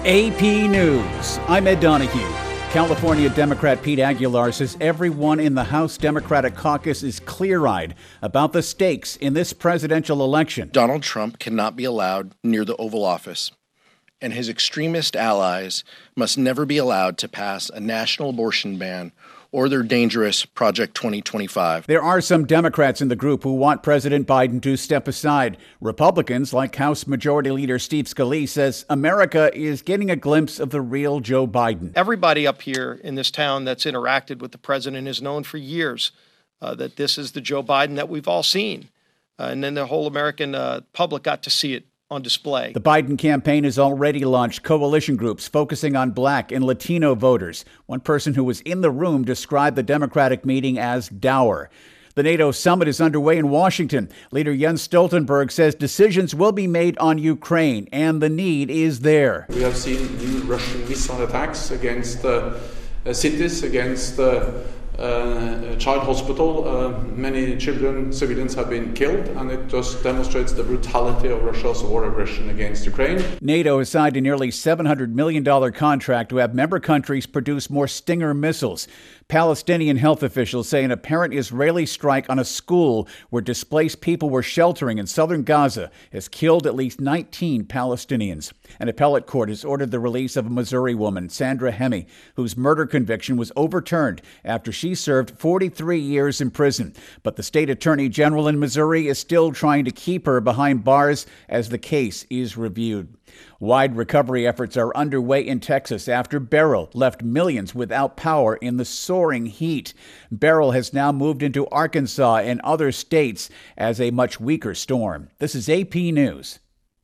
AP News. I'm Ed Donahue. California Democrat Pete Aguilar says everyone in the House Democratic caucus is clear-eyed about the stakes in this presidential election. Donald Trump cannot be allowed near the Oval Office, and his extremist allies must never be allowed to pass a national abortion ban or their dangerous Project 2025. There are some Democrats in the group who want President Biden to step aside. Republicans, like House Majority Leader Steve Scalise, says America is getting a glimpse of the real Joe Biden. Everybody up here in this town that's interacted with the president has known for years that this is the Joe Biden that we've all seen. And then the whole American public got to see it on display. The Biden campaign has already launched coalition groups focusing on Black and Latino voters. One person who was in the room described the Democratic meeting as dour. The NATO summit is underway in Washington. Leader Jens Stoltenberg says decisions will be made on Ukraine, and the need is there. We have seen new Russian missile attacks against cities, against child hospital. Many children, civilians have been killed, and it just demonstrates the brutality of Russia's war aggression against Ukraine. NATO has signed a nearly $700 million contract to have member countries produce more Stinger missiles. Palestinian health officials say an apparent Israeli strike on a school where displaced people were sheltering in southern Gaza has killed at least 19 Palestinians. An appellate court has ordered the release of a Missouri woman, Sandra Hemme, whose murder conviction was overturned after she served 43 years in prison. But the state attorney general in Missouri is still trying to keep her behind bars as the case is reviewed. Wide recovery efforts are underway in Texas after Beryl left millions without power in the soaring heat. Beryl has now moved into Arkansas and other states as a much weaker storm. This is AP News.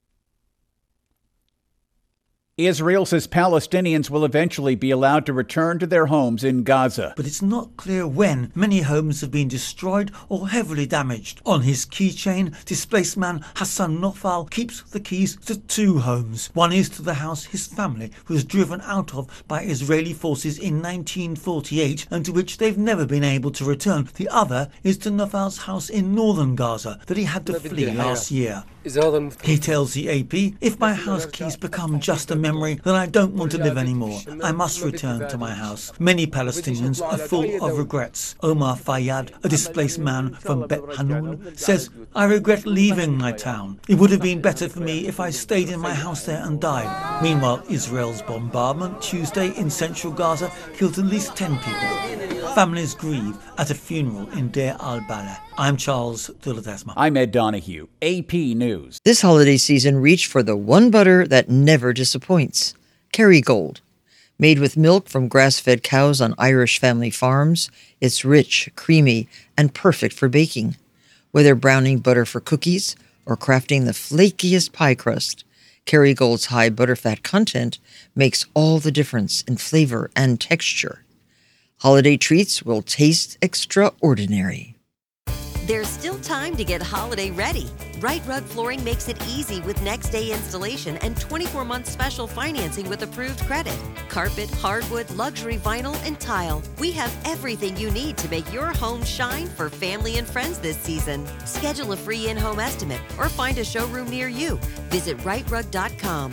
Israel says Palestinians will eventually be allowed to return to their homes in Gaza. But it's not clear when. Many homes have been destroyed or heavily damaged. On his keychain, displaced man Hassan Nofal keeps the keys to 2 homes. One is to the house his family was driven out of by Israeli forces in 1948 and to which they've never been able to return. The other is to Nofal's house in northern Gaza that he had to flee last year. He tells the AP, if my house keys become just a memory, then I don't want to live anymore. I must return to my house. Many Palestinians are full of regrets. Omar Fayyad, a displaced man from Bet Hanun, says, I regret leaving my town. It would have been better for me if I stayed in my house there and died. Meanwhile, Israel's bombardment Tuesday in central Gaza killed at least 10 people. Families grieve at a funeral in Deir al-Balah. I'm Charles Duladesma. I'm Ed Donahue, AP News. This holiday season, reach for the one butter that never disappoints. Kerrygold. Made with milk from grass-fed cows on Irish family farms, it's rich, creamy, and perfect for baking. Whether browning butter for cookies or crafting the flakiest pie crust, Kerrygold's high butterfat content makes all the difference in flavor and texture. Holiday treats will taste extraordinary. There's still time to get holiday ready. Right Rug Flooring makes it easy with next-day installation and 24-month special financing with approved credit. Carpet, hardwood, luxury vinyl, and tile. We have everything you need to make your home shine for family and friends this season. Schedule a free in-home estimate or find a showroom near you. Visit rightrug.com,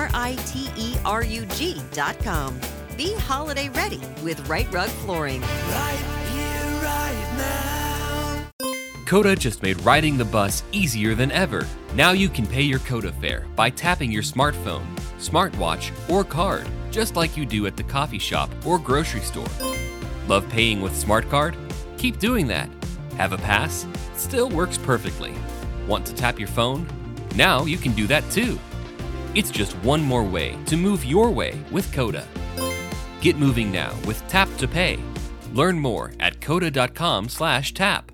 RITERUG.com. Be holiday ready with Right Rug Flooring. Right here, right now. Coda just made riding the bus easier than ever. Now you can pay your Coda fare by tapping your smartphone, smartwatch, or card, just like you do at the coffee shop or grocery store. Love paying with Smart Card? Keep doing that. Have a pass? Still works perfectly. Want to tap your phone? Now you can do that too. It's just one more way to move your way with Coda. Get moving now with Tap to Pay. Learn more at coda.com/tap.